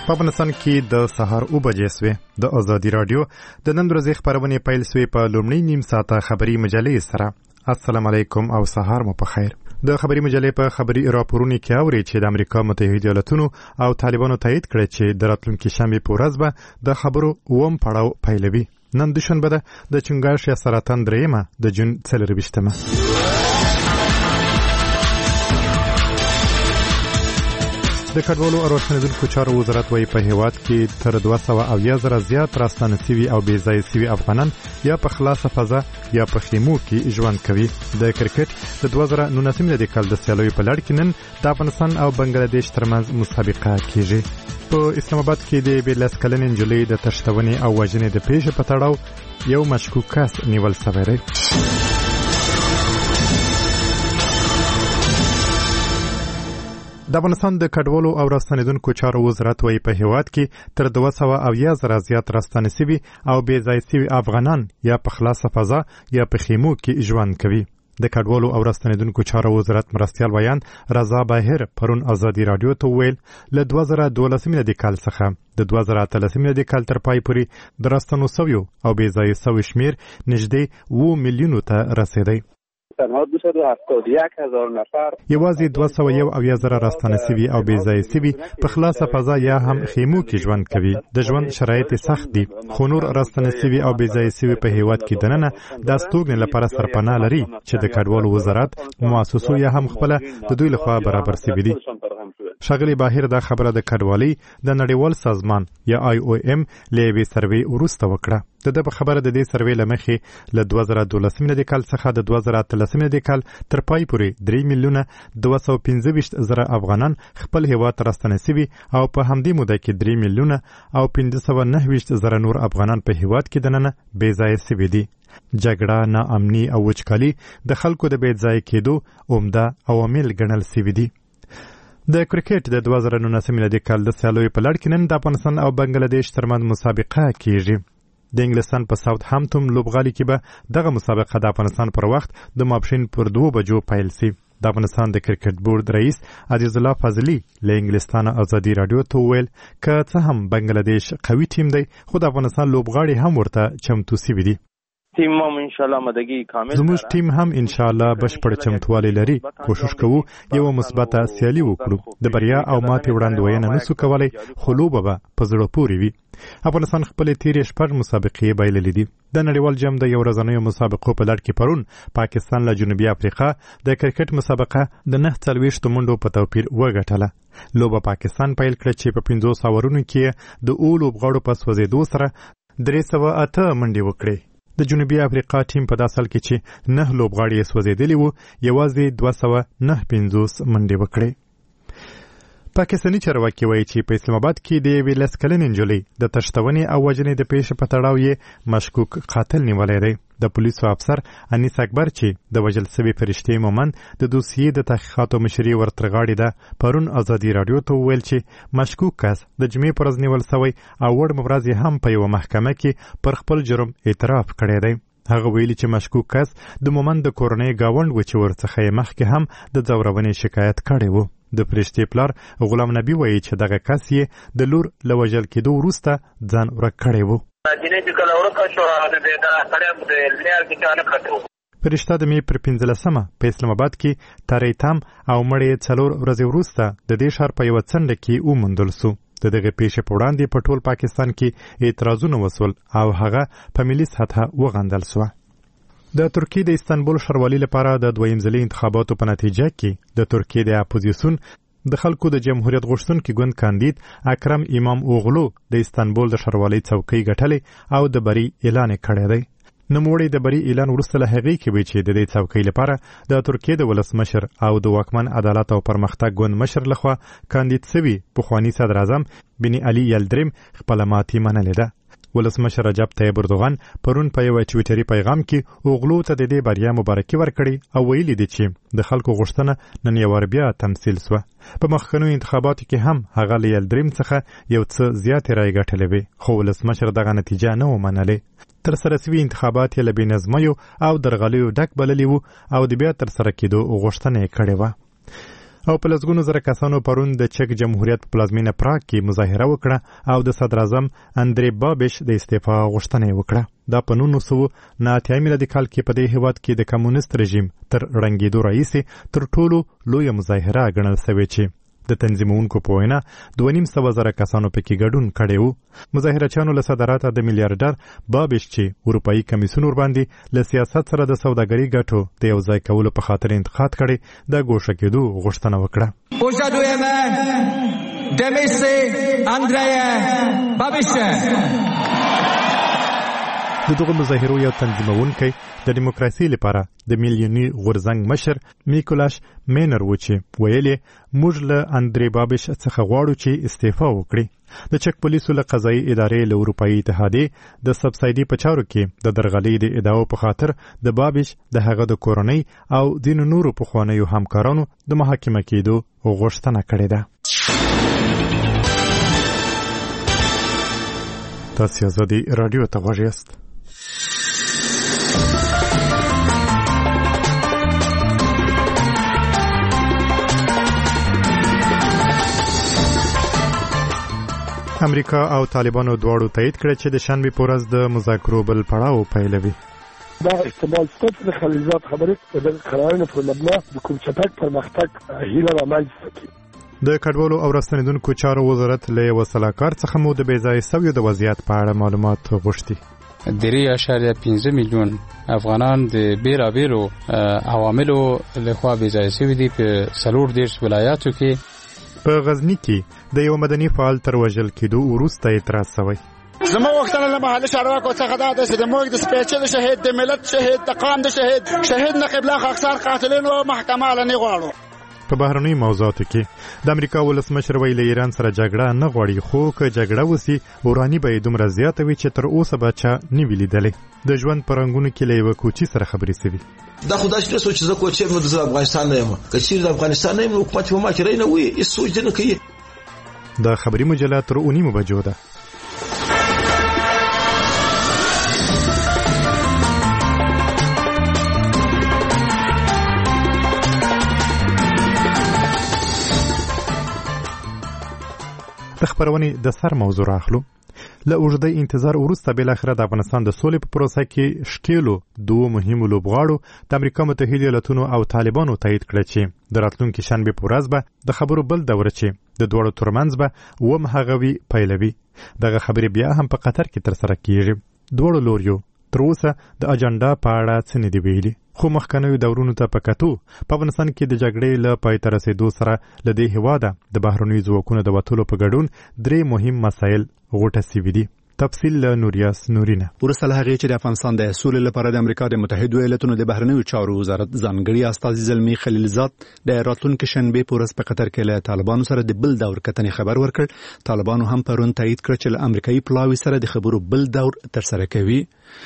په افغانستان کې د سهار 9 بجې سوې د ازادي رادیو د نن ورځې خبرونه پیل سوې په لومړی نیم ساعته خبري مجلې سره. السلام علیکم او سهار مو په خیر. د خبري مجلې په خبري راپورونو کې اوري چې د امریکا متحده ایالاتونو او طالبانو تایید کړی چې د راتلونکي شنبه په ورځ به د خبرو اوم پړاو پیلوي. نن دوشنبه ده د چنګاښ یا سرطان دریمه د جون 24مه. د کډوالو او راستنیدونکو چارو وزارت وايي په هیواد کې تر 200,000 زیات راستانه سوي او بې ځای سوي افغانان یا په خلاصه فضا یا په خیمو کې ژوند کوي. د کرکټ د 2019 میلادي کال د سیالیو په لړ کې نن د افغانستان او بنگلاديش ترمنځ مسابقه کیږي. په اسلام آباد کې د 12 کلنې نجلۍ د تښتونې او وژنې د پیښې په تړاو یو مشکوک کس نیول شوی دی. د افغانستان د کډوالو او راستنیدونکو چارو وزارت وايي په هیواد کې تر 200,000 زیات راستانه سوي او بې ځای سوي افغانان یا په خلاصه فضا یا په خیمو کې ژوند کوي. د کډوالو او راستنیدونکو چارو وزارت مرستیال ویان رضا باهر پرون ازادي رادیو ته ویل له 2012 میلادي کال څخه د 2013 میلادي کال تر پای پورې د راستنو سویو او بې ځای سوي شمیر نږدې 2 میلیونو ته رسیدلی. تنها 271,000 نفر یوازې 201,000 راستانه سوي او بې ځای سوي په خلاصه فضا یا هم خیمو کې ژوند کوي. د ژوند شرایط سخت دي خو نور راستانه سوي او بې ځای سوي په هیواد کې دننه د استوګنې لپاره سرپناه لري چې د کډوالو وزارت مؤسسو یا هم خپل د دوی لخوا برابر سوي دي. شاغلی باهر دا خبره د کډوالۍ د نړیوال سازمان یا IOM لوي سروي وروسته وکړه. د په خبره د دې سروي لمخې له 2012 میلادي کال څخه د 2013 میلادي کال تر پای پورې 3,215,000 افغانان خپل هیواد راستنه سوي او په همدې موده کې 3,590,000 نور افغانان په هیواد کې دننه بې ځای سوي دي. جګړه، ناامني او وچکالي د خلکو د بې ځای کېدو عمده عوامل ګڼل سوي دي. د کرکټ د 2019 میلادي کال د سیالیو په لړ کې نن د افغانستان او بنگلاديش ترمنځ مسابقه کیږي. د انګلستان په ساوث هامپټون لوبغالي کې به دغه مسابقه د افغانستان پر وخت د ماپښین پر 2 بجو پیل شي. د افغانستان د کرکټ بورډ رئیس عزیز الله فضلی له انګلستان ازادي رادیو ته ویل که څه هم بنگلاديش قوي ټیم دی خو د افغانستان لوبغاړي هم ورته چمتو سوي دي. ټیم هم ان شاء الله مدګي کامل زموږ ټیم هم ان شاء الله بشپړ چمتووالی لري. کوشش کوو یو مثبته سیالي وکړو. د بریا او ماتې وړاندوینه نسو کولای خو لوبه به په زړه پورې وي. افغانستان خپل تیرې شپږ مسابقې بایللې دي. د نړیوال جام د یو ورځنیو مسابقو په لړ کې پرون پاکستان له جنوبي افریقا د کرکټ مسابقه د 49 منډو په توپیر وګټله. لوبه پاکستان پیل کړه چې په 500 اورونو کې د اول لوبغاړو په سوځېدو سره 308 منډې وکړې. د جنوبي افریقا ټیم په داسل کې چې 9 لوبغاړي سوځېدلي وو یوازې 259 منډې وکړې. پاکستاني چارواکي وایي چې په اسلام آباد کې د 12 کلنې نجلۍ د تښتونې او وژنې د پیښې په تړاو یې مشکوک قاتل نیولی دی. د پولیسو افسر انیس اکبر چې د وژل سوي فرشتې مومند د دوسیې د تحقیقاتو مشري ورترغاړې ده پرون ازادي رادیو ته وویل چې مشکوک کس د جمعې پر ورځ نیول سوی او وړ ورځ یې هم په یوه محکمه کې پر خپل جرم اعتراف کړی دی. هغه ویلي چې مشکوک کس د مومند د کورنۍ ګاونډ و چې ورڅخه یې مخکې هم د ځورونې شکایت کړی و. د فرشتې پلار غلام نبی وایي چې دغه کس یې د لور له وژل کېدو وروسته ځان ورک کړی و. فرشته د مې پر 15مه په اسلام آباد کې تاریتام او مړی 4 ورځې وروسته د دې ښار په یوه څنډه کې وموندل سو. د دغه پیښې په وړاندې په ټول پاکستان کې اعتراضونه وسول او هغه په ملي سطحه وغندل سوه. د ترکیې د استانبول ښاروالۍ لپاره د دویم ځلي انتخاباتو په نتیجه کې د ترکیې د اپوزیسیون د خلکو د جمهوریت غوښتونکي ګوند کاندید اکرم امام اوغلو د استانبول د ښاروالۍ څوکۍ ګټلې او د بری اعلان کړی دی. نوموړی د بری اعلان وروسته له هغې کې وی چې د دې څوکۍ لپاره د ترکیې د ولسمشر او د واکمن عدالت او پرمختګ ګوند مشر لخوا کاندید سوي پخواني صدر اعظم بن علي یلدریم خپله ماتې منلې ده. ولسمشر رجب طیب اردوغان پرون په یو ټویټري پیغام کې اوغلو ته د دې بریا مبارکي ورکړي او ویلي دي چې د خلکو غوښتنه نن یو بیا تمثیل سوه. په مخکنیو انتخاباتو کې هم هغه له یلدریم څخه یو څه زیاتې رایې ګټلې وې خو ولسمشر دغه نتیجه نه و منلې. ترسره سوي انتخابات یې له بېنظمیو او درغلیو ډک بللي وو او د بیا ترسره کېدو غوښتنه یې کړې وه. او په لسګونو زره کسانو پرون د چک جمهوریت په پلازمینه پراګ کې مظاهره وکړه او د صدر اعظم اندری بابش د استعفا غوښتنه وکړه. دا په 1989 میلادي کال کې په دې هیواد کې د کمونیست رژیم تر رنګېدو راهیسې تر ټولو لویه مظاهره ګڼل شوې چې د تنظیمونکو په وینا 2.5 کسانو پکې ګډون کړی وو. مظاهرچیانو له صدراته د میلیارډر بابش چې اروپایي کمیسیون ورباندې له سیاست سره د سوداګرۍ ګټو د یو ځای کولو په خاطر انتقاد کړی د ګوښه کېدو غوښتنه وکړه. Požadujeme demisi Andreje Babiše. د دغه مظاهرو یو تنظیمونکی د دیموکراسي لپاره د میلیوني غورځنګ مشر میکولاش مینر و چې ویلي موږ له اندری بابش څخه غواړو چې استعفا وکړي. د چک پولیسو له قضایي ادارې له اروپایي اتحادیې د سبسایډي په چارو کې د درغلۍ د ادعاو په خاطر د بابش د هغه د کورنۍ او ځینو نورو پخوانیو همکارانو د محاکمه کېدو غوښتنه کړې ده. تاسو آزادي رادیو ته غوږ یاست. امریکا او طالبانو دواړو تایید کړی چې د شنبې په ورځ د مذاکرو بل پړاو پیلوي. دا احتمال شته د خلیجات خبرې د قرارونو په مبنا د کوم چټک پرمختګ هیله رامنځته کړي. د کډوالو او راستنیدونکو چارو وزارت له یو سلاکار څخه مو د بېځایه سویو د وضعیت په اړه معلومات غوښتي. 3.5 میلیون افغانان د بیلابیلو عواملو لخوا بېځایه سوي دي په 14 ولایاتو کې. په غزنی کې د یو مدني فعال تر وژل کېدو وروسته اعتراض شوی. زما وختونه له محلي چارواکو څخه دا د موږ د سپېڅلي شهید د ملت شهید د قام د شهید نقیب الله خاکسار قاتلین او محکمه لنی غواړو. په بهرنۍ موضوعاتو کې د امریکا ولسمشر ویلي ایران سره جګړه نه غواړي، خو که جګړه وسی ورانی به دومره زیاته وي چې تر اوسه به چا نه ویلي دلی. د ژوند پرنګونو کې له یو کوچی سره خبرې سوي. دا خدای چې سوچ زه کوچې مو د افغانستان نه یم، که چیرې د افغانستان نه یم حکومت په ما کې رای نه وي هیڅ سوچ نه کوي. د خبري مجله تر 9 بجو ده. د خبرونې د سر موضوع راخلو. له اوږده انتظار وروسته بالاخره د افغانستان د سولې په پروسه کې شکیلو دوه مهمو لوبغاړو د امریکا متحده ایالاتونو او طالبانو تایید کړه چې د راتلونکي شنبې په ورځ به د خبرو بل دوره چې د دوړو ترمنځ به وم هغوی پیلوي. دغه خبرې بیا هم په قطر کې ترسره کیږي. دوړو لوریو تر اوسه د اجنډا په اړه څه نه دی ویلي، خو مخکنیو دورونو ته په کتو په افغانستان کې د جګړې له پای ته رسېدو سره له دې هېواده د بهرنیو ځواکونو د وتلو په ګډون 3 مهم مسایل غوټه سوي دي. تفصیل له نوریاس نورینه. ورسره هغه چې د افغانستان د اصول لپاره د امریکا د متحده ایالاتونو د بهرنیو چارو وزارت ځانګړي استازي زلمی خلیلزاد د راتلونکي شنبه په ورځ په قطر کې له طالبانو سره د بل دور کتنې خبر ورکړ. طالبانو هم پرون تایید کړ چې له امریکایي پلاوي سره د خبرو بل دور ترسره کوي.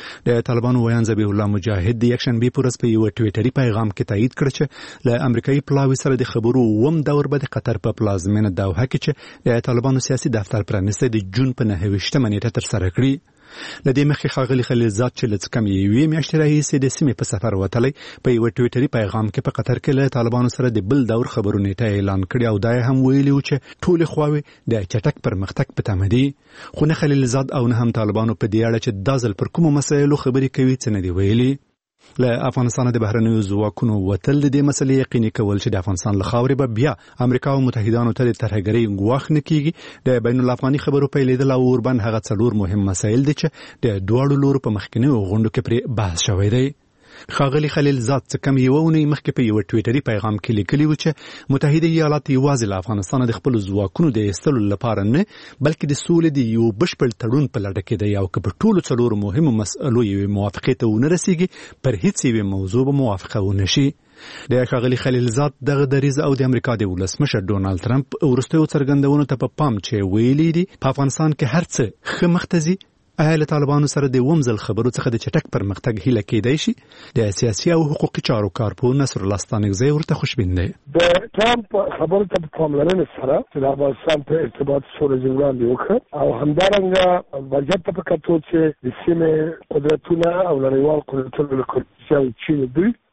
د طالبانو ویان ذبیح الله مجاهد د یک شنبه په ورځ په یو ټویټري پیغام کې تایید کړ چې له امریکایي پلاوي سره د خبرو وم دور به د قطر په پلازمینه دوحه کې چې د طالبانو سیاسي دفتر پرانیسته د جون په 9 نیټه ترسره کړی. لدې مخې ښاغلي خلیلزاد چې له کم یوې میاشتې راهیسې د سیمې په سفر وتلی په یو ټویټري پیغام کې په قطر کې له طالبانو سره د بل دور خبرو نیټه اعلان کړی او دا هم ویلي و چې ټولې خواوې د چټک پرمختګ په تمه دي. خو نه خلیلزاد او نه هم طالبانو په دې اړه چې دا ځل پر کومو مسایلو خبرې کوي څه نه دي ویلي. له افغانستان د بهرنیو ځواکونو وتل د دې مسلې یقیني کول چې د افغانستان له خاورې به بیا امریکا او متحدانو ته د ترهګرۍ ګواښ نه کیږي. د بین الافغاني خبرو پیلېدل او اوربند هغه 4 مهم مسایل دي چې د دواړو لورو په مخکنیو غونډو کې پرې بحث شوی دی. ښاغلي خلیلزاد څه کم یو اونۍ مخکې په یو ټویټري پیغام کې لیکلي و چې متحده ایالات یوازې له افغانستان د خپل ځواکونو د ایستلو لپاره نه بلکې د سولې د یو بشپړ تړون په لټه کې دی او که په ټولو 4 مهمو مسئلو یوې موافقې ته ونه رسیږي پر هیڅ یوې موضوع به موافقه ونه شي. د ښاغلي خلیلزاد دغه دریځ او د امریکا د ولسمشر ډونالد ټرمپ وروستیو څرګندونو ته په پام چې ویلي دي په افغانستان کې هر څه ښه مخته ځي. له طالبانو سره د ومزل خبرو څخه د چټک پرمختګ هیله کېدای شي. د سیاسي او حقوقي چارو کارپو نصر الله ستانکزی ورته خوشبین دی. د ټرمپ خبرو ته په پاملرنې سره چې د افغانستان په ارتباط سره وړاندې وکړ او همدارنګه وضعیت ته په کتو چې د سیمې قدرتونه او نړیوال قدرتونه له کوم چین دوی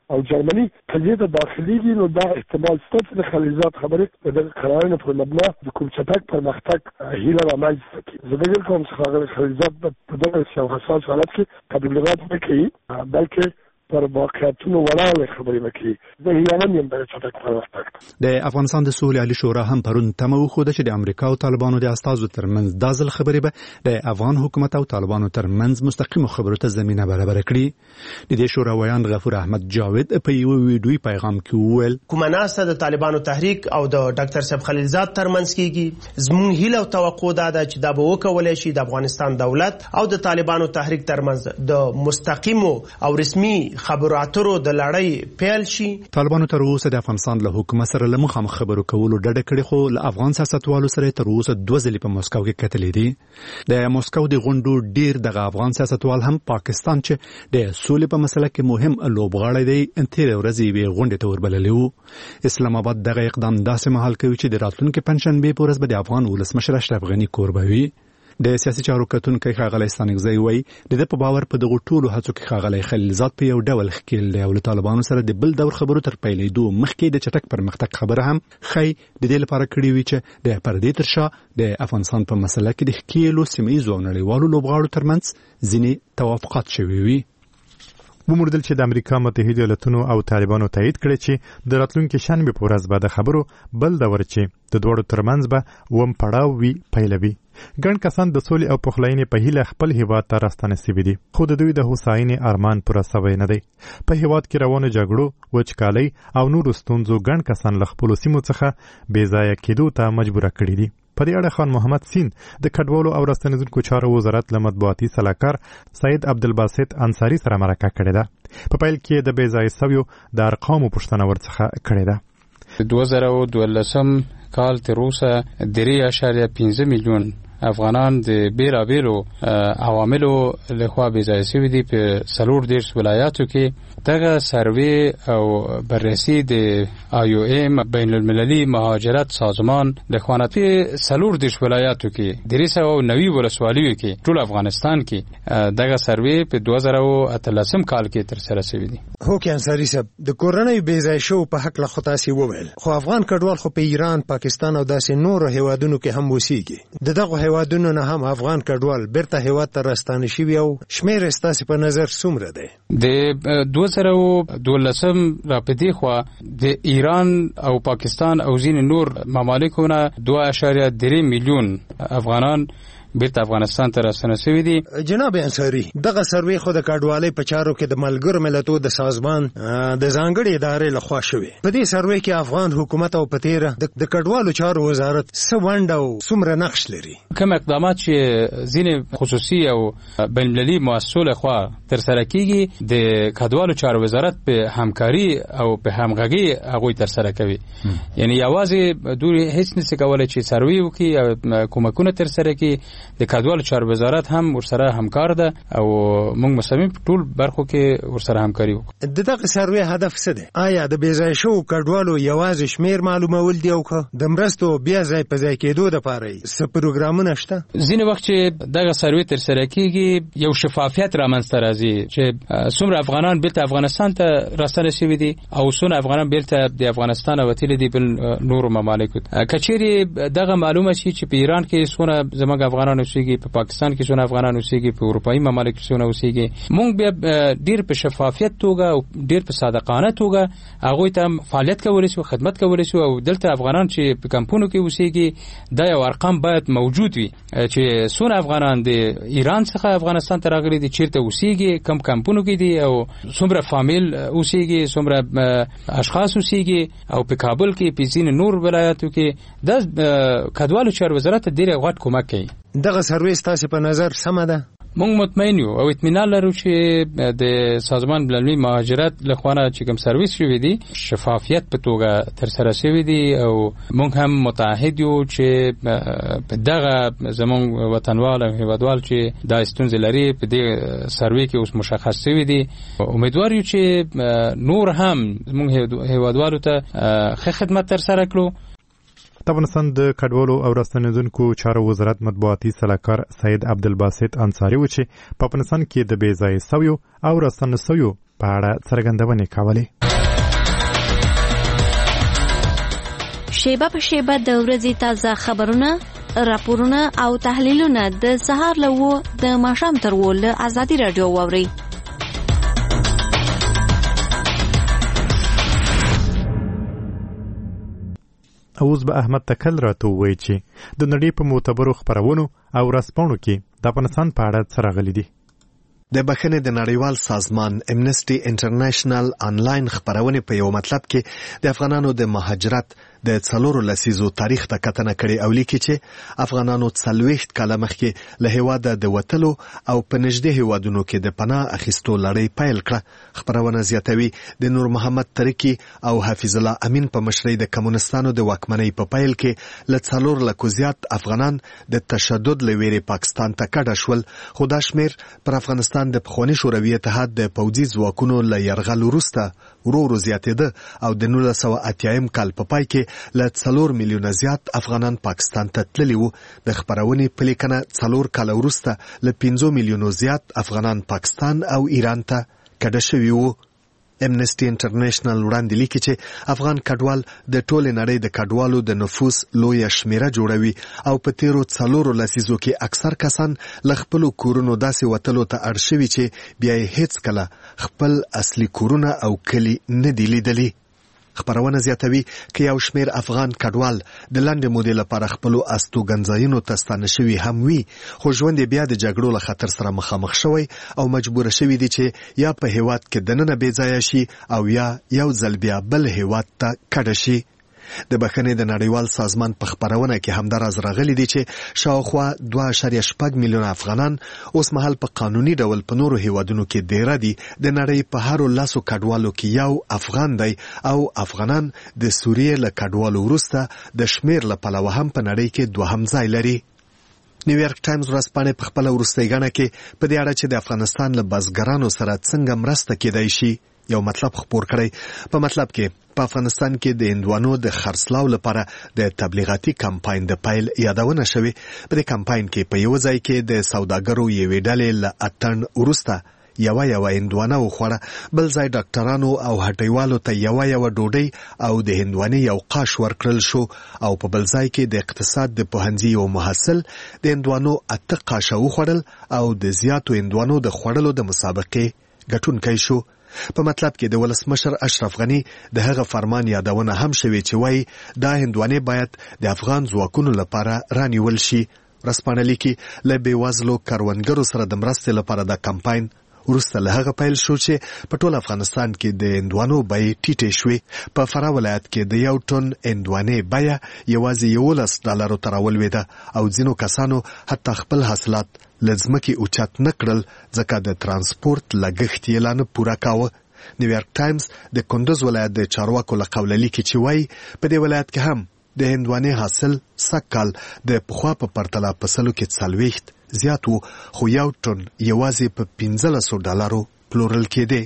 او جرمني قضیه د داخليږي نو دا احتمال شته چې د خلیزات خبرې د قرارونو په مبنا د کوم چټک پرمختګ هیله رامنځته کړي. زه فکر کوم چې خلیزات په دغه حساس حالت کې تبلیغات نه کوي بلکې پر واقعیتونو ولاړې خبرې وکړي. زه هیله یم د چټک پرمختګ. د افغانستان د سولې عالی شورا هم پرون تمه وښوده چې د امریکا او طالبانو د استازو ترمنځ دا ځل خبرې به د افغان حکومت او طالبانو ترمنځ مستقیمو خبرو ته زمینه برابر کړي. د دې شورا ویان غفور احمد جاوید په یو ویډیوي پیغام کې وویل کومه ناسته د طالبانو تحریک او د ډاکټر صاحب خلیلزاد ترمنځ کېږي. زموږ هیله او توقع ده چې دا به وکولای شي د افغانستان دولت او د طالبانو تحریک ترمنځ د مستقیمو او رسمي خبرو اترو د لړۍ پیل شي. طالبانو تر اوسه د افغانستان له حکومت سره له مخامخ خبرو کولو ډډه کړې، خو له افغان سیاستوالو سره تر اوسه 2 ځلې په مسکو کې کتلې دي. د مسکو د غونډو ډیر دغه افغان سیاستوال هم پاکستان چې د سولې په مسله کې مهم لوبغاړی دی تیر ورځې وی غونډې ته وربللی وو. اسلام آباد دغه اقدام داسې مهال کوي چې د راتلونکي پنځشنبې په ورځ به د افغان ولسمشر اشرف غني کوربوي. د سیاسي چارو کتونکي ښاغلی ستانکزی وایي د په باور په دغه ټولو هڅو کې ښاغلی خلیلزاد په یو ډول ښکیل دی او له طالبانو سره د بل دور خبرو تر پیلېدو مخکې د چټک پرمختګ خبره هم ښایي د دې لپاره کړې وي چې د پردې تر شا د افغانستان په مسله کې د ښکیلو سیمه ییزو او نړیوالو لوبغاړو ترمنځ ځینې توافقات شوي وي. وموندل چې د امریکا متحده ایالاتونو او طالبانو تایید کړي چې د راتلونکي شنبه په ورځ به د خبرو بل دور چې د دوړو ترمنځ به وم پړاو وی پیلوي. ګڼ کسان د سولې او پخلاینې په هیله خپل هیواد ته راستنه سوي دي، خو د دوی د هوساینې ارمان پوره سوی نه دی. په هیواد کې روانو جګړو، وچکالۍ او نورو ستونزو ګڼ کسان له خپلو سیمو څخه بې ځایه کېدو ته مجبوره کړي دي. په دې اړه خان محمد سین د کډوالو او راستنیدونکو چارو وزارت له مطبوعاتي سلاکار سید عبدالباسط انصاري سره مرکه کړې ده. په پیل کې د بې ځایه سویو د ارقامو پوښتنه ورڅخه کړې ده. 2012 کال تر اوسه 3.5 میلیون افغانان د بیلابیلو عواملو لخوا بې ځایه سوي دي په 4 ولایاتو کې. دغه سروې او بررسي د IOM بین المللي مهاجرت سازمان لخوا په 4 ولایاتو کې 390 ولسوالیو کې ټول افغانستان کې دغه سروې په 2013 کال کې تر سره شوی دی. هو کې انصاري صاحب د کورنۍ بې ځایه شو په حق له خطاسي وویل، خو افغان کډوال خو په ایران، پاکستان او داسې نورو هیوادونو کې هم اوسېږي. دغه هیوادونو نه هم افغان کډوال بیرته هیواد ته راستانه شوي او شمیر ستاسو په نظر څومره دی؟ د 2012 را پدې خوا د ایران او پاکستان او ځینې نور ممالکو نه 2.3 میلیون افغانان بیرته افغانستان ته راستنه شوي دي. جناب انصاري، دغه سروې خو د کډوالۍ په چارو کې د ملګرو ملتونو د سازمان د ځانګړې ادارې لخوا شوې. په دې سروې کې افغان حکومت او په تیره د کډوالو چارو وزارت څه ونډه او څومره نقش لري؟ کوم اقدامات چې ځینې خصوصي او بین المللي مؤسسو لخوا ترسره کیږي د کډوالو چارو وزارت په همکاري او په همغږي هغوی ترسره کوي. یعنی یوازې دوی هیڅ نشي کولای چې سروې وکړي او کومکونه ترسره کړي. د کډوالو چارو وزارت هم ورسره همکار ده او موږ مصمم ټول برخو کې ورسره همکاري وکړو. دغه سروې هدف څه دی؟ آیا د بې ځای شوو کډوالو یوازې شمیر معلومول دی او که د مرستو بیا ځای په ځای کېدو دپاره څه پروګرامونه شته؟ ځینې وخت چې دغه سروې ترسره کېږي یو شفافیت رامنځته راځي چې څومره افغانان بیرته افغانستان ته راستنه شوي دي او څومره افغانان بیرته د افغانستان وتلي دي بل نورو ممالکو ته. که چیرې دغه معلومه شي چې په ایران کې څومره زموږ افغانان اوسېږي، په پاکستان کې څونه افغانان اوسېږي، په اروپایي ممالکو کې څونه اوسېږي، موږ بیا ډیر په شفافیت توګه او ډیر په صادقانه توګه هغوی ته فعالیت کولی شو، خدمت کولی شو او دلته افغانان چې په کمپونو کې اوسېږي دا یو ارقام باید موجود وي چې څونه افغانان د ایران څخه افغانستان ته راغلي دي، چیرته اوسېږي، کم کمپونو کې دي او څومره فامیل اوسېږي، څومره اشخاص اوسېږي او په کابل کې په ځینې نور ولایاتو کې د کډوالو چارو وزارت ډېر غټ کومک کوي. دغه سروې ستاسو په نظر سمه ده؟ موږ مطمئن یو او اطمینان لرو چې د سازمان بین‌المللي مهاجرت لخوا چې کوم سرویس شوی دی شفافیت په توګه تر سره شوی دی او موږ هم متعهد یو چې دغه زموږ وطنوال او هیوادوال چې دا ستونزې لري په دې سروې کې اوس مشخص شوی دی. امیدوار یو چې نور هم موږ هیوادوالو ته ښه خدمت تر سره کړو. د افغانستان د کډوالو او راستنیدونکو چارو وزارت مطبوعاتي سلاکار سید عبدالباسط انصاري و چې په افغانستان کې د بې ځایه سویو او راستنه سویو په اړه څرګندونې کولې. شیبه په شیبه د ورځې تازه خبرونه، راپورونه او تحلیلونه د سهار له 9 د ماښام تر 10 له ازادي رادیو واورئ. اوس به احمد تکل راته ووایي چې د نړۍ په معتبرو خپرونو او ورځپاڼو کې د افغانستان په اړه څه راغلي دي. د بخښنې د نړیوال سازمان امنسټي انټرنیشنل آنلاین خبرونه په یو مطلب کې د افغانانو د مهاجرت د 4 لسیزو تاریخ ته کتنه کړې او لیکي چې افغانانو 40 کاله مخکې له هیواده د وتلو او په نږدې هیوادونو کې د پناه اخیستو لړۍ پیل کړه. خبرونه زیاتوي د نور محمد ترکی او حفیظ الله امین په مشرۍ د کمونستانو د واکمنۍ په پیل کې له 4 لکو زیات افغانان د تشدد لویري پاکستان ته کډه شول، خو دا شمیر پر افغانستان د پخوانی شوروي اتحاد د پوځي ځواکونو له یرغل وروسته ورو زیاتېده او د 1980 کال په پای کې له 4 میلیونه زیات افغانان پاکستان ته تللي وو. د خبرونې په لیکنه 4 کال وروسته له 5 میلیونو زیات افغانان پاکستان او ایران ته کډه شوي وو. امنسټي انټرنیشنل وړاندې لیکي چې افغان کډوال د ټولې نړۍ د کډوالو د نفوس لوی شمیره جوړوي او په تیرو 4 لسیزو کې اکثر کسان له خپل کورونو داسې وتلو ته اړ شوي چې بیا هیڅ کله خپل اصلي کورونه او کلی نه دی لیدلي. خبرونه زیاتوي چې یو شمیر افغان کډوال د لاندې مودې لپاره خپل استوګنځایونو ته ستانه شوي هم وي، خو ژوند بیا د جګړو له خطر سره مخامخ شوی او مجبور شوی دي چې یا په هیواد کې دننه بې ځای شي او یا یو ځل بیا بل هیواد ته کډه شي. د بخښنې د نړیوال سازمان په خبرونه کې همداراز راغلي دي چې شاوخوا 2.8 میلیونه افغانان اوس مهال په قانوني ډول په نورو هیوادونو کې ډیر دي. د نړۍ په هر لاسو کډوالو کې یو افغان دی او افغانان د سوریې له کډوالو وروسته د شمیر له پلوه هم په نړۍ کې دوهم ځای لري. نیویارک ټایمز ورځپاڼه په خپل وروستۍ غاڼه کې په دې اړه چې د افغانستان له بزګرانو سره څنګه مرسته کېدای شي یو مطلب خبر کړی. په مطلب کې په افغانستان کې د هندوانو د خرڅلاو لپاره د تبلیغاتي کمپاین د پیل یادونه شوې. په دې کمپاین کې په یو ځای کې د سوداګرو یوې ډلې له اتن وروسته یو هندوانه وخوړه، بل ځای ډاکټرانو او هټیوالو ته یو ډوډۍ او د هندوانې یو قاش ورکړل شو او په بل ځای کې د اقتصاد د پوهنځي یو محصل د هندوانو 8 قاشه وخوړل او د زیاتو هندوانو د خوړلو د مسابقې ګټونکی شو. په مطلب کې د ولسمشر اشرف غنی د هغه فرمان یادونه هم شوې چې وایي دا هندوانې باید د افغان ځواکونو لپاره رانیول شي. ورځپاڼه لیکي له بېوزلو کروندګرو سره د مرستې لپاره د کمپاین وروسته له هغه پیل شو چې په ټول افغانستان کې د هندوانو بیې ټیټې شوې. په فراه ولایت کې د یو ټن هندوانې بیه یوازې $11 ته راولوېده او ځینو کسانو حتی خپل حاصلات له ځمکې اوچت نه کړل ځکه د ترانسپورت لګښت یې لا نه پوره کاوه. نیویارک ټایمز د کندوز ولایت د چارواکو له قوله لیکي چې وایي په دې ولایت کې هم د هندوانې حاصل سږکال د پخوا په پرتله په سلو کې 40 زیات وو، خو یو ټن یوازې په $15 پلورل کېده.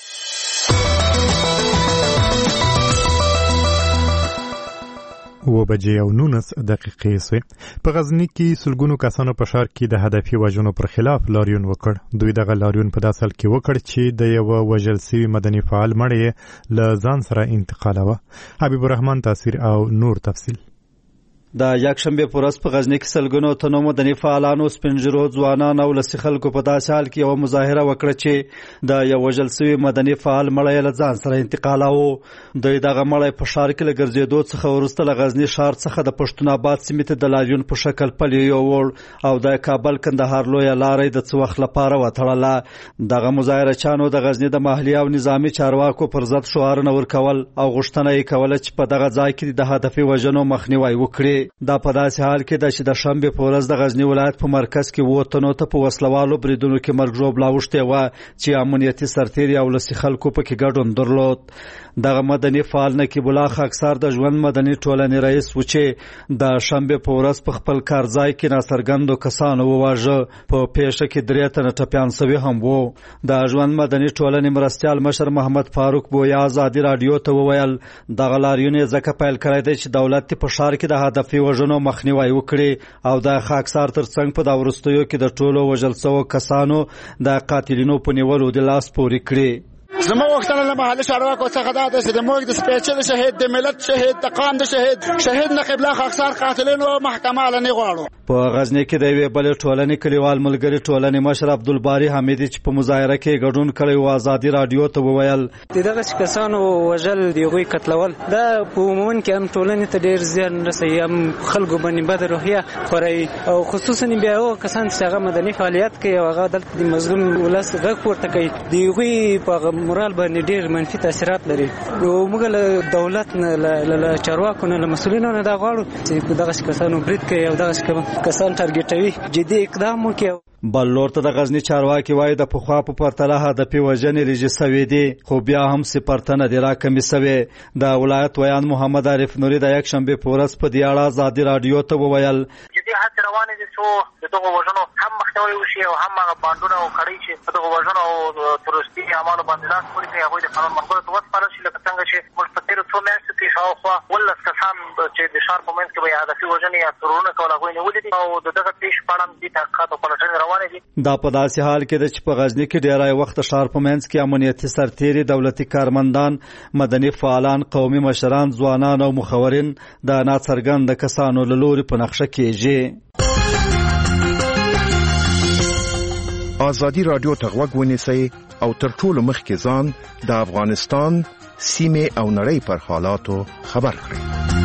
و بجې او 19 دقیقې سوې. په غزني کې سلګونو کسانو په ښار کې د هدفي وژنو پر خلاف لاریون وکړ. دوی دغه لاریون په داسې حال کې وکړ چې د یو وژل شوي مدني فعال مړی له ځان سره انتقالوه. حبیب الرحمن تاثیر او نور تفصیل. د یکشنبه په ورځ په غزني کې سلګونو تنو مدني فعالانو سپینجرو ځوانان او لسی خلکو په داسې حال کې یو مظاهره وکړه چې د یو وژل شوي مدني فعال مړی له ځان سره انتقالوه. دوی دغه مړی په ښار کې له ګرځېدو څخه وروسته له غزني ښار څخه د پښتون آباد سیمې ته د لاریون په شکل پلی یووړ او د کابل کندهار لویه لاره د څه وخت لپاره وتړله. دغه مظاهرچیانو د غزني د محلي او نظامي چارواکو پر ضد شعارونه ورکول او غوښتنه یې کوله چې په دغه ځای کې د هدفي وژنو مخنیوی وکړي. دا په داسې حال کې ده چې د شنبې په ورځ د غزني ولایت په مرکز کې 7 تنو ته په وسلوالو بریدونو کې مرګ ژوبله اوښتې وه چې امنیتي سرتېري او لسي خلکو پکې ګډون درلود. دغه مدني فعال نقیب الله خاکسار د ژوند مدني ټولنې رئیس و چې د شنبې په ورځ په خپل کار ځای کې ناڅرګندو کسانو وواژه. په پیښه کې 3 تنه ټپیان سوي هم وو. د ژوند مدني ټولنې مرستیال مشر محمد فاروق بویا ازادي رادیو ته وویل دغه لاریون یې ځکه پیل کړی دی چې دولت په ښار کې د هدفي وژنو مخنیوی وکړي او د خاکسار ترڅنګ په دا وروستیو کې د ټولو وژل شوو کسانو د قاتلینو په نیولو د لاس پورې کړي. زما وختونه له محل چارواکو څخه دا ده چې د موږ د سپېڅلي شهید د ملت شهید د قام د شهید نقیب الله خاکسار قاتلینو محکمه لنی غواړو. په غزنی کې د یوې بلې ټولنې کلیوال ملګری ټولنې مشر عبدالباری حمیدي چې په مظاهره کې ګډون کړی و ازادي رادیو ته وویل دغه کسانو وژل دیغوی قتلول دا په عموما کې هم ټولنې ته ډیر زیان رسوي، هم خلکو باندې بد روحیه خوري او خصوصا بیا هغه کسان چې هغه مدني فعالیت کوي او هغه دلته د مظلوم ولس غږ پورته کوي دیغوی په مورال باندې ډیر منفي تاثیرات لري. نو موږ له دولت نه له چارواکو نه له مسؤلینو نه دا غواړو چې دغه کسانو برید کوي او دغه کسان ټارګټوي جدي اقدام وکړي. بل لور ته د غزنی چارواکي وایي د پخوا په پرتله هدفي وژنې لږې سوي دي، خو بیا هم سپارتنه دې راکمې سوې. د ولایت ویان محمد عارف نوري د یکشنبې په ورځ په دې اړه ازادي رادیو ته وویل جدي هڅې روانې دي څو د دغو وژنو هم مخنیوی وشي او هم هغه بانډونه او کړۍ چې په دغو وژنو او تروریستي اعمالو باندې لاس پورې کوي هغوی د قانون منګولو ته وسپارل شي، لکه څنګه چې موږ په تېرو څو میاشتو کې شاوخوا 18 کسان چې د ښار په منځ کې به یې هدفي وژنې یا ترورونه کول هغوی نیولي دي او د دغه پېښې په اړه هم دې تحقیقات او پلټنې روانې دي. دا په داسې حال کې ده چې په غزنی کې ډیری وخت ښار په منځ کې امنیتي سرتېري، دولتي کارمندان، مدني فعالان، قومي مشران، ځوانان او مخورین د ناڅرګند کسانو له لوري په نقشه کېږي. ازادي رادیو ته غوږ ونیسئ او تر ټولو مخکې ځان د افغانستان سیمې او نړۍ پر حالاتو خبر کړئ.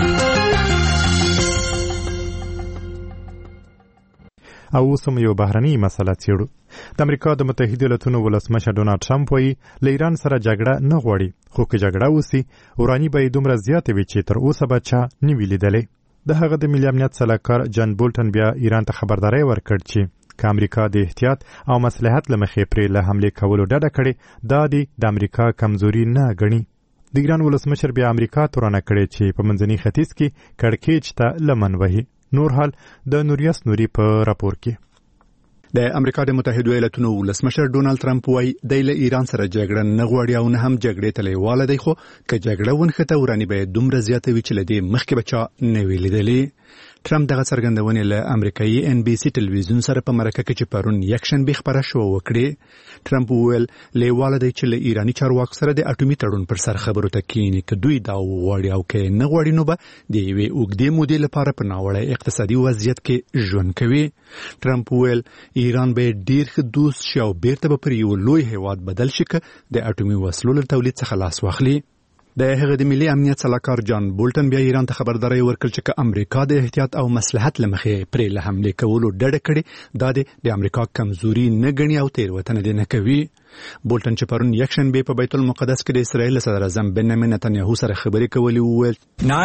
او اوس هم یو بهرنۍ مسله څېړو. د امریکا د متحده ایالاتونو ولسمشر ډونالډ ټرمپ وایي له ایران سره جګړه نه غواړي، خو که جګړه وسي وراني به یې دومره زیاتې وي چې تر اوسه به چا نه وي لیدلی. د هغه د ملي امنیت سلاکار جان بولټن بیا ایران ته خبرداری ورکړ چې که امریکا د احتیاط او مصلحت له مخې پرې له حملې کولو ډډه کړې دا د امریکا کمزوري نه ګڼي. د ایران ولسمشر بیا امریکا تورنه کړې چې په منځني ختیځ کې کړکېچ ته لمن وهي. نور حال د نوریاس نوري په راپور کې. د امریکا د متحده ایالاتونو ولسمشر ډونالډ ټرمپ وایي دی له ایران سره جګړه نه غواړي او نه هم جګړې ته لیواله دی، خو که جګړه ونښته وراني به دومره زیاته وي چې له دې مخکې به چا نه وي لیدلی. ټرمپ دغه څرګندونې له امریکایي NBC ټلویزیون سره په مرکه کې چې پرون یکشنبه خبره شو وکړي. ټرمپ وویل لیواله دی چې له ایرانی چارواکو سره د اټومي تړون پر سر خبرو ته کینی، که دوی دا وغواړي او که نه غواړي نو به د یوې اوږدې مودې لپاره په ناوړه اقتصادي وضعیت کې ژوند کوي. ټرمپ وویل ایران به ډیر ښه دوست شي او بیرته به پر یو لوی هیواد بدل شي که د اټومي وسلو له تولید څخه لاس واخلي. د هغه د ملي امنیت سلاکار جان بولټن بیا ایران ته خبرداری ورکړ چې که امریکا د احتیاط او مصلحت له مخې پرې له حملې کولو ډډه کړي دا د امریکا کمزوري نه ګڼي او تېروتنه دې نه کوي. بولټن چې پرون یکشنبه په بیت المقدس کې د اسرائیل صدر اعظم بنیامین نتنیاهو سره خبرې کولې وویل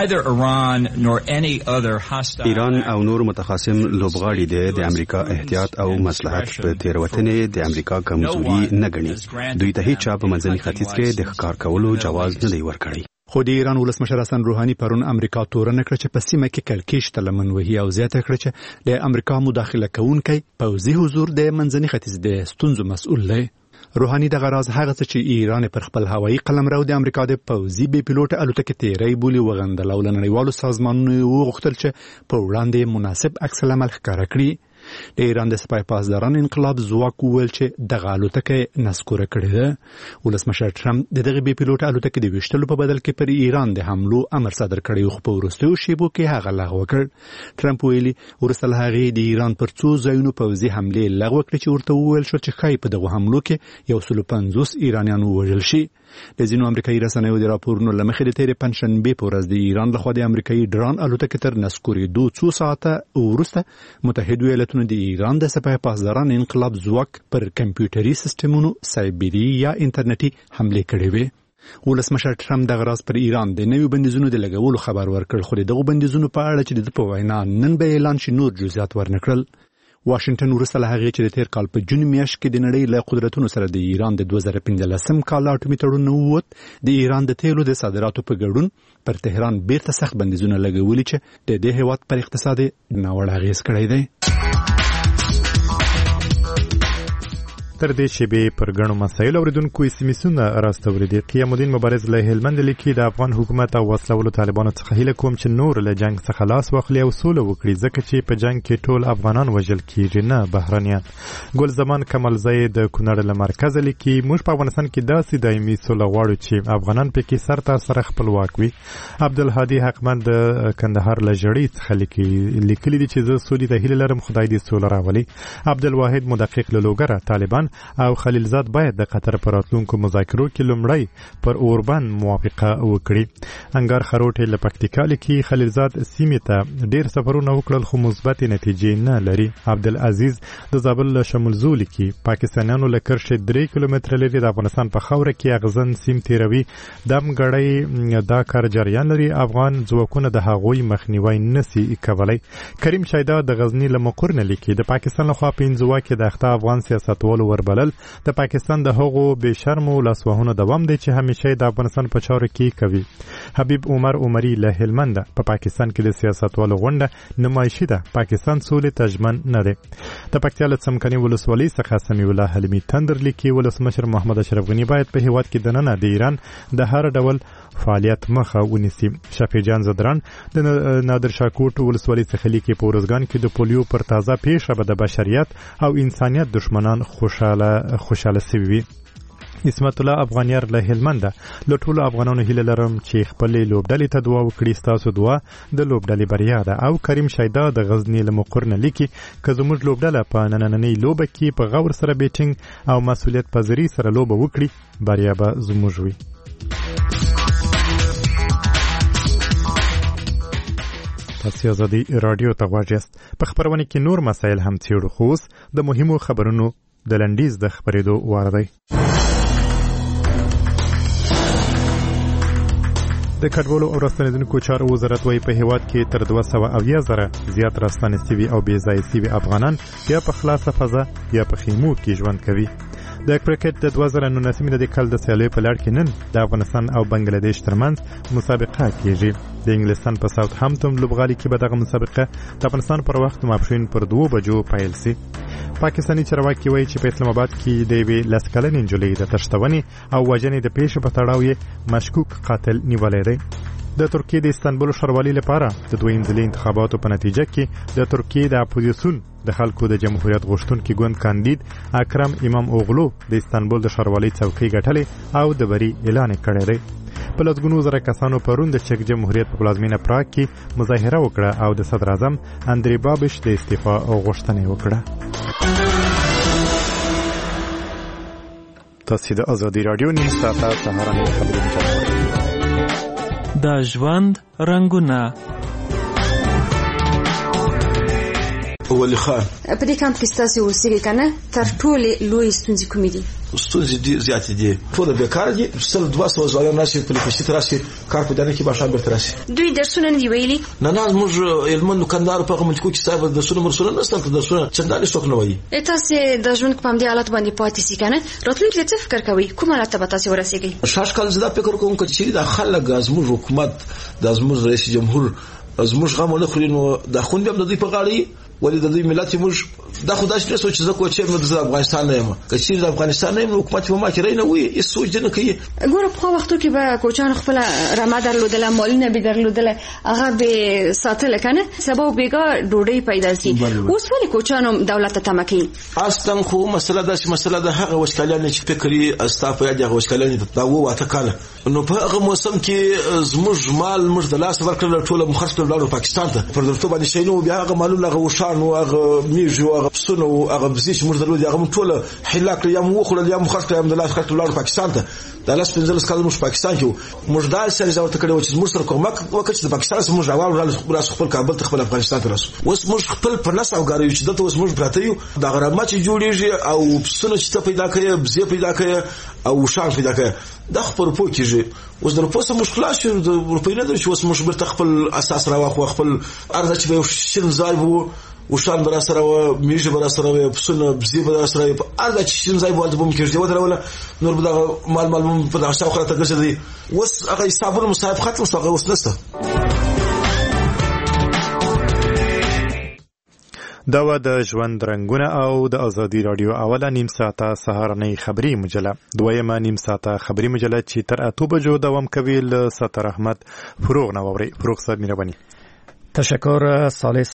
ایران او نور متخاصم لوبغاړي د امریکا احتیاط او مصلحت په تېروتنې د امریکا کمزوري نه ګڼي. دوی ته هیڅ چا په منځني ختیځ کې د ښکار کولو جواز نه دی ورکړی. خو د ایران ولسمشر حسن روحاني پرون امریکا تورنه کړه چې په سیمه کې کړکېچ ته لمن وهي او زیاته کړه چې د امریکا مداخله کوونکی پوځي حضور د منځني ختیځ د ستونزو مسؤل دی. روحاني دغه راز هغه څه چې ایران پر خپل هوایي قلمرو د امریکا د پوځي بې پیلوټه الوتکې تیری بولي وغندل او له نړیوالو سازمانونو وغوښتل چې په وړاندې مناسب عکس العمل ښکاره کړي. د ایران د سپای پاسداران انقلاب ځواک وویل چې دغه الوتکه نسکوره کړې ده. ولسمشر ټرمپ د دغه بې پیلوټه الوتکې د ویشتلو په بدل کې پر ایران د حملو امر صادر کړی، خو په وروستیو شیبو کې هغه لغوه کړ. ټرمپ ویلي وروسته له هغې د ایران پر څو ځایونو پوځي حملې لغوه کړې چې ورته وویل شو چې ښایي په دغو حملو کې 150 ایرانیان ووژل شي. د ځینو امریکایي رسنیو د راپورونو له مخې د تېرې پنجشنبې په ورځ د ایران لخوا د امریکایي ډرون الوتکې تر نسکورېدو څو ساعته وروسته متحده ایالتونو د ایران د سپای پاسداران انقلاب ځواک پر کمپیوټري سیسټمونو سایبري یا انټرنیټي حملې کړې وې. ولسمشر ټرمپ دغه راز پر ایران د نویو بندیزونو د لګولو خبر ورکړ، خو د دغو بندیزونو په اړه چې د په وینا نن به اعلان شي نور جزئیات ورنکړل. واشنگټن وروسته له هغې چې د تیر کال په جون میاشت کې د نړۍ له قدرتونو سره د ایران د 2015 کال اټومي تړون ووت، د ایران د تیلو د صادراتو په ګډون پر تهران بیرته سخت بندیزونه لګولي چې د دې هیواد پر اقتصاد ناوړه اغېز کړی دی. تر دې شیبې پر ګڼو مسایلو اوریدونکو اسمسونه راستوري دي. قیام الدین مبارز له هلمند لیکي د افغان حکومت او وسلوالو طالبانو څخه هیله کوم چې نور له جنگ څخه خلاص واخلي او سوله وکړي ځکه چې په جنگ کې ټول افغانان وژل کیږي نه بهرانيان. ګل زمان کمالزی د کونړ له مرکز لیکي موږ په افغانستان کې داسې دایمي سوله غواړو چې افغانان پکې سر تر سره خپلواک وي. عبدالهادي حقمند د کندهار له جړۍ څخه لیکلي دي چې زه سولې ته هیله لرم خدای دې سوله راولي. عبدالواحد مدقق له لوګره طالبان او خلیلزاد باید د قطر پر راتلونکو مذاکرو کې لومړی پر اوربان موافقه وکړي. انګار خروټ له پکتیکا لیکي خلیلزاد سیمې ته ډیر سفرونه وکړل خو مثبت نتیجې نه لري. عبدالعزیز د زابل له شمولزو لیکي پاکستانیانو له کرښې 3 کیلومتره لري د افغانستان په خاوره کې اغزن سیم تیروي دم غړی دا کار جریان لري. افغان ځواکونه د هغوی مخنیوي نسی کولای. کریم شایدا د غزنی له مقر نه لیکي د پاکستان لخوا په انزوا کې د اخته افغان سیاستوالو وربلل د پاکستان د هغو بے شرمو لاسوهنو دوام دی چې همیشه د افغانستان په چارو کې کوي. حبیب عمر عمری له هلمند په پاکستان کې د سیاستوالو غونډه نمایشي ده پاکستان سولې تجمن نه دی. د پکتیا له څمکني ولسوالۍ څخه سمیع الله حلیمي تندر لیکي ولسمشر محمد اشرف غنی باید په هیواد کې دننه د ایران د هر ډول فعالیت مخه ونیسي. شفیع جان زدران د نادر شاکوټ ولسوالۍ څخه لیکي په ورځګان کې د پولیو پر تازه پیښه به د بشریت او انسانیت دشمنان خوشاله سوي وي. اسمت الله افغانیار له هلمند له ټولو افغانانو هیله لرم چې خپل لوبډلې ته دعا وکړي ستاسو دعا د لوبډلې بریا ده. او کریم شایدا د غزنی له مقر نه لیکي که زموږ لوبډله په نننۍ لوبه کې په غور سره بیټینګ او مسؤلیت پذیری سره لوبه وکړي بریا به زموږ وي. تاسو ازادي رادیو ته واجست په خبرونه کې نور مسایل هم څېړو خو د مهمو خبرونو د لنډیز د خبرېدو وار دی. د کډوالو او راستنیدونکو چارو وزارت وايي په هیواد کې تر 270,000 زیات راستنې سوي او بې ځایه سوي افغانان یا په خلاصه فضا یا په خیمو کې ژوند کوي. د کرکټ د 2019 د کال د سیالیو په لړ کې نن د افغانستان او بنگلاديش ترمنځ مسابقه کیږي. د انګلستان په ساوث هامپټن لوبغالي کې به دغه مسابقه د افغانستان پر وخت ماپښین پر 2 بجو پیل شي. پاکستاني چارواکي وایي چې په اسلام آباد کې د یوې لسکلنې نجلۍ د تښتونې او وژنې د پیښې په تړاو یې مشکوک قاتل نیولی دی. د ترکیې د استانبول ښاروالۍ لپاره د دوه منځلي انتخاباتو په نتیجه کې د ترکیې د اپوزیسیون د خلکو د جمهوریت غوښتونکي ګوند کاندید اکرم امام اوغلو د استانبول د ښاروالۍ څوکۍ ګټلې او د بری اعلان کړی دی. په لسګونو زره کسانو پرون د چک جمهوریت په پلازمینه پراګ کې مظاهره وکړه او د صدر اعظم اندری بابش د استعفا غوښتنه وکړه. تاسو د ازادي رادیو نیم ساعته سهارنۍ خبرونه د ژوند رنگونه. ولی خان په دې کمپ کې ستاسو اوسېږي کنه تر ټولې لوی ستونزې کومې دي؟ ستونزې زیاتې دي ټول بیکار دي 200 ځوانان راشي په لکه چې راشي کار په دانه کې باشه بیرته راشي. دوی درسونه نه دی ویلي؟ نه موږ علمن کندهار په منځ کې صاحب درسونه مرسونه نشته که درسونه چندانې څوک نه وایي. تاسو د ژوند په دې حالت باندې پاتې سي کنه راتلونکي څه فکر کوي کومه حالت به تاسو ورسېږي؟ شاش کال زدا فکر کوم چې د خلک زموږ حکومت د زموږ رئیس جمهور زموږ غو نه خوري نو د خون به د دې په غاړي ولې د دې ملت موږ دا خدای شته سوچ زکو چې موږ د افغانستان نه یم که چې د افغانستان نه یم حکومت په ما کې رینه وي هیڅ سوچ نه کوي. ګوره په وختو کې به کوچان خپل رمه درلودل مالونه به درلودل هغه به ساتل کنه سبب بیګا ډوډۍ پیدا شي. اوس ولې کوچانو دولت ته تمکي اصلا خو مسله ده چې مسله ده هغه وشکالان چې فکري استاف یا هغه وشکالان دا واته کاله نو په هغه موسم کې زموږ مال موږ د لاس ورکړل ټول مخرج لاړو پاکستان ته پر درته باندې شینو بیا هغه مالونه هغه وشان او هغه میږي او هغه پسونه او هغه بزیش موږ درلود هغه ټول حلاک یا مو خو یا مخرج یا د لاس ورکړل لاړو پاکستان ته د لاس پنځل سکال موږ پاکستان کې موږ دال سره ځو ته کړو چې موږ سره کومک وکړ چې د پاکستان سره موږ راوړل خپل کابل ته خپل افغانستان ته رسو اوس موږ خپل پر لاس او غاړو چې دته اوس موږ پراته یو د غرامه چې جوړیږي او پسونه چې پیدا کوي بزی پیدا کوي او شان پیدا کوي د خپل پوکیږي اوس د پوسه مشکلات شو د روپۍ نه درچ اوس موږ بل خپل اساس راوخو خپل ارزه چې شین ځای وو وشان برا سره و میږي برا سره و پسونه بزی برا سره په ارزه چې شین ځای وو د بم کېږي ودرول نور به مال په دغه شاوخره ته ګرځي اوس هغه حسابونه مصاحب ختم شو هغه اوس نشته. دا و د ژوند رنګونه او د ازادي رادیو اوله نیم ساعته سهارنۍ خبری مجله، دویمه نیم ساعته خبری مجله چې تر 8 بجو دوام کوي له ستر احمد فروغ نو اوري. فروغ صاحب مهرباني. تشکر صالح